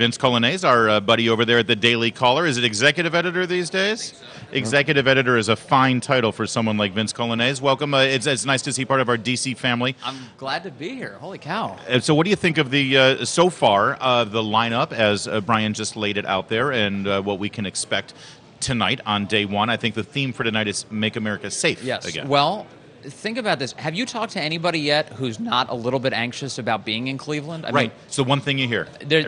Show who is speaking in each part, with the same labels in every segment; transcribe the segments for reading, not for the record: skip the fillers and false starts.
Speaker 1: Vince Colanese, our buddy over there at the Daily Caller. Is it executive editor these days? So. Executive editor is a fine title for someone like Vince Colanese. Welcome. It's nice to see part of our DC family.
Speaker 2: I'm glad to be here. Holy cow.
Speaker 1: So what do you think of the, so far, the lineup as Brian just laid it out there and what we can expect tonight on day one? I think the theme for tonight is Make America Safe again.
Speaker 2: Well, think about this. Have you talked to anybody yet who's not a little bit anxious about being in Cleveland? I mean,
Speaker 1: it's the one thing you hear.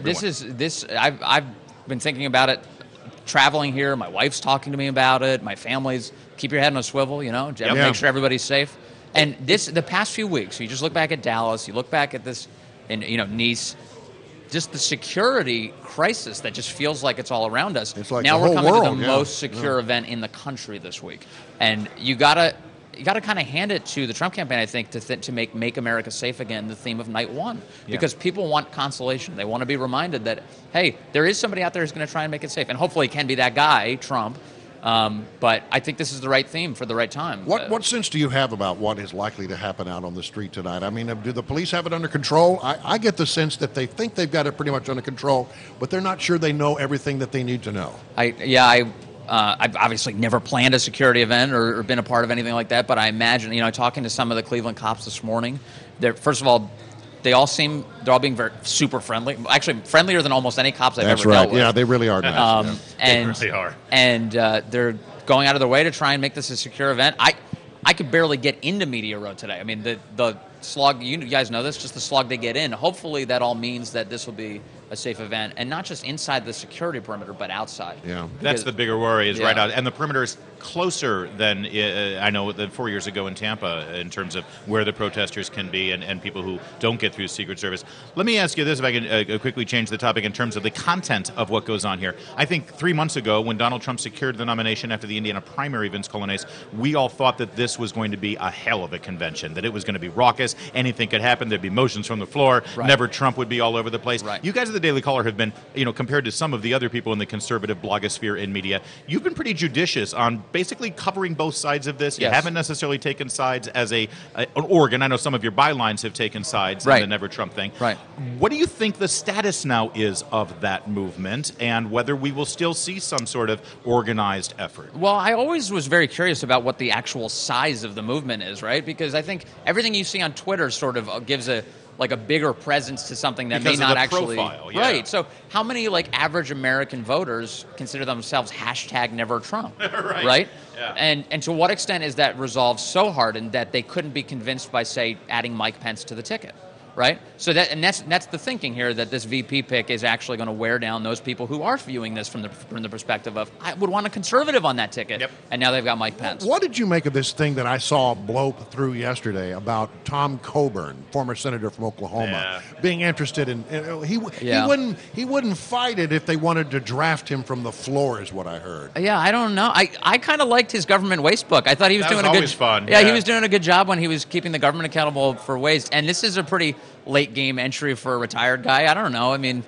Speaker 2: I've been thinking about it traveling here. My wife's talking to me about it. My family's keep your head on a swivel, make sure everybody's safe. And the past few weeks, you just look back at Dallas, you look back at this in Nice, just the security crisis that just feels like it's all around us.
Speaker 3: It's like
Speaker 2: now
Speaker 3: the
Speaker 2: we're
Speaker 3: whole
Speaker 2: coming
Speaker 3: world,
Speaker 2: to the most secure event in the country this week. And you gotta kind of hand it to the Trump campaign, I think, to make America safe again the theme of night one. Because people want consolation. They want to be reminded that, hey, there is somebody out there who's going to try and make it safe. And hopefully it can be that guy, Trump. But I think this is the right theme for the right time.
Speaker 3: What sense do you have about what is likely to happen out on the street tonight? I mean, do the police have it under control? I get the sense that they think they've got it pretty much under control, but they're not sure they know everything that they need to know.
Speaker 2: I've obviously never planned a security event or been a part of anything like that, but I imagine, talking to some of the Cleveland cops this morning, first of all, they're all being super friendly. Actually, friendlier than almost any cops I've ever dealt with.
Speaker 3: Yeah, they really are nice.
Speaker 2: They
Speaker 1: really are.
Speaker 2: And they're going out of their way to try and make this a secure event. I could barely get into Media Row today. I mean, the slog, you guys know this, just the slog they get in. Hopefully that all means that this will be a safe event, and not just inside the security perimeter, but outside.
Speaker 1: Yeah, that's the bigger worry is right out, and the perimeter is closer than I know than 4 years ago in Tampa in terms of where the protesters can be and people who don't get through Secret Service. Let me ask you this, if I can quickly change the topic in terms of the content of what goes on here. I think 3 months ago, when Donald Trump secured the nomination after the Indiana primary, Vince Colanese, we all thought that this was going to be a hell of a convention, that it was going to be raucous, anything could happen, there'd be motions from the floor, Never Trump would be all over the place.
Speaker 2: Right.
Speaker 1: You guys at the Daily Caller have been, compared to some of the other people in the conservative blogosphere in media, you've been pretty judicious on basically covering both sides of this. You haven't necessarily taken sides as an organ. I know some of your bylines have taken sides in the Never Trump thing.
Speaker 2: Right.
Speaker 1: What do you think the status now is of that movement, and whether we will still see some sort of organized effort?
Speaker 2: Well, I always was very curious about what the actual size of the movement is, right? Because I think everything you see on Twitter sort of gives a bigger presence to something that
Speaker 1: because
Speaker 2: may not
Speaker 1: of the
Speaker 2: actually
Speaker 1: profile,
Speaker 2: right. So how many average American voters consider themselves #Never Trump? right?
Speaker 1: Yeah.
Speaker 2: And to what extent is that resolved so hard and that they couldn't be convinced by, say, adding Mike Pence to the ticket? Right? So that's the thinking here, that this VP pick is actually going to wear down those people who are viewing this from the perspective of, I would want a conservative on that ticket, and now they've got Mike Pence.
Speaker 3: What did you make of this thing that I saw blow through yesterday about Tom Coburn, former senator from Oklahoma, being interested in he wouldn't fight it if they wanted to draft him from the floor, is what I heard.
Speaker 2: Yeah, I don't know. I kind of liked his government waste book. I thought he was doing a good
Speaker 1: fun.
Speaker 2: Yeah, he was doing a good job when he was keeping the government accountable for waste. And this is a pretty late game entry for a retired guy. I don't know. I mean,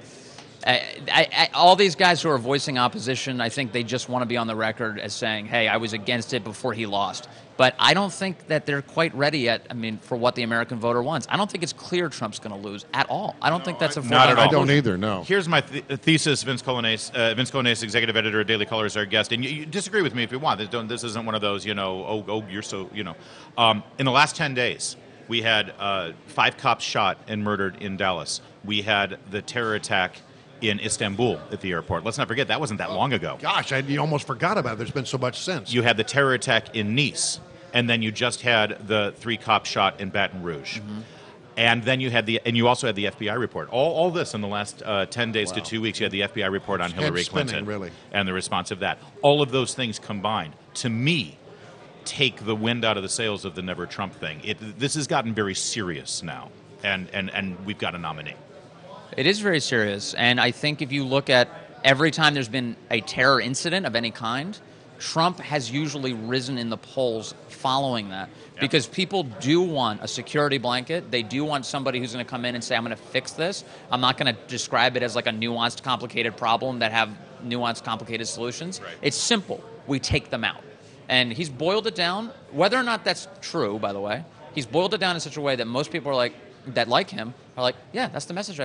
Speaker 2: all these guys who are voicing opposition, I think they just want to be on the record as saying, hey, I was against it before he lost. But I don't think that they're quite ready yet, for what the American voter wants. I don't think it's clear Trump's going to lose at all. I don't think that's a full
Speaker 1: not at all.
Speaker 3: I don't either, no.
Speaker 1: Here's my thesis, Vince Colanese, executive editor at Daily Caller, is our guest. And you disagree with me if you want. This isn't one of those, you're so, in the last 10 days, we had 5 cops shot and murdered in Dallas. We had the terror attack in Istanbul at the airport. Let's not forget, that wasn't that long ago.
Speaker 3: Gosh, you almost forgot about it. There's been so much since.
Speaker 1: You had the terror attack in Nice, and then you just had the 3 cops shot in Baton Rouge. Mm-hmm. And then you also had the FBI report. All this in the last 10 days to 2 weeks. You had the FBI report on Hillary Clinton
Speaker 3: really.
Speaker 1: And the response of that. All of those things combined, to me, take the wind out of the sails of the Never Trump thing. This has gotten very serious now, and we've got a nominee.
Speaker 2: It is very serious, and I think if you look at every time there's been a terror incident of any kind, Trump has usually risen in the polls following that. Because people do want a security blanket. They do want somebody who's going to come in and say, I'm going to fix this. I'm not going to describe it as like a nuanced, complicated problem that have nuanced, complicated solutions. Right. It's simple. We take them out. And he's boiled it down, whether or not that's true, by the way, he's boiled it down in such a way that most people are like, that like him, are like, yeah, that's the message I want.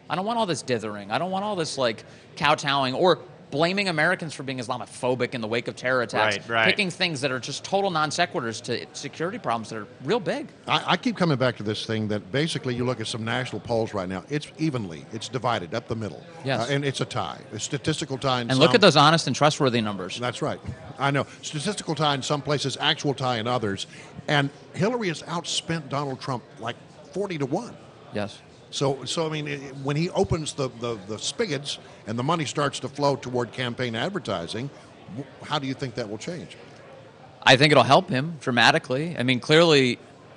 Speaker 2: I don't want all this dithering. I don't want all this like kowtowing or blaming Americans for being Islamophobic in the wake of terror attacks, picking things that are just total non sequiturs to security problems that are real big.
Speaker 3: I keep coming back to this thing that basically you look at some national polls right now, it's divided up the middle.
Speaker 2: Yes.
Speaker 3: And it's a tie, a statistical tie.
Speaker 2: And look at those honest and trustworthy numbers.
Speaker 3: That's right. I know. Statistical tie in some places, actual tie in others. And Hillary has outspent Donald Trump like 40-1.
Speaker 2: Yes.
Speaker 3: So I mean, when he opens the spigots and the money starts to flow toward campaign advertising, how do you think that will change?
Speaker 2: I think it'll help him dramatically. I mean, clearly,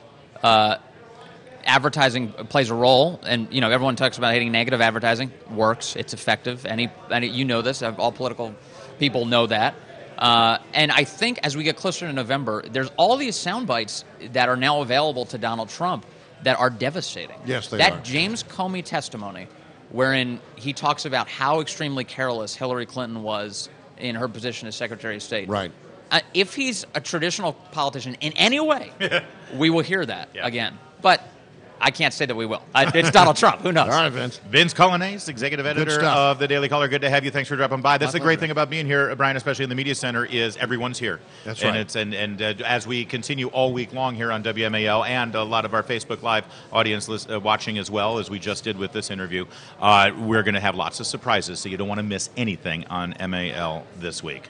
Speaker 2: advertising plays a role, and everyone talks about hating negative advertising. Works. It's effective. Any you know this. All political people know that. And I think as we get closer to November, there's all these sound bites that are now available to Donald Trump that are devastating.
Speaker 3: Yes, they are.
Speaker 2: That James Comey testimony, wherein he talks about how extremely careless Hillary Clinton was in her position as Secretary of State.
Speaker 3: Right.
Speaker 2: If he's a traditional politician in any way, we will hear that again. But I can't say that we will. It's Donald Trump. Who knows?
Speaker 3: All right, Vince.
Speaker 1: Vince Coglianese, executive editor of the Daily Caller. Good to have you. Thanks for dropping by. That's the great thing about being here, Brian, especially in the media center, is everyone's here.
Speaker 3: That's right.
Speaker 1: And as we continue all week long here on WMAL and a lot of our Facebook Live audience watching as well, as we just did with this interview, we're going to have lots of surprises, so you don't want to miss anything on MAL this week.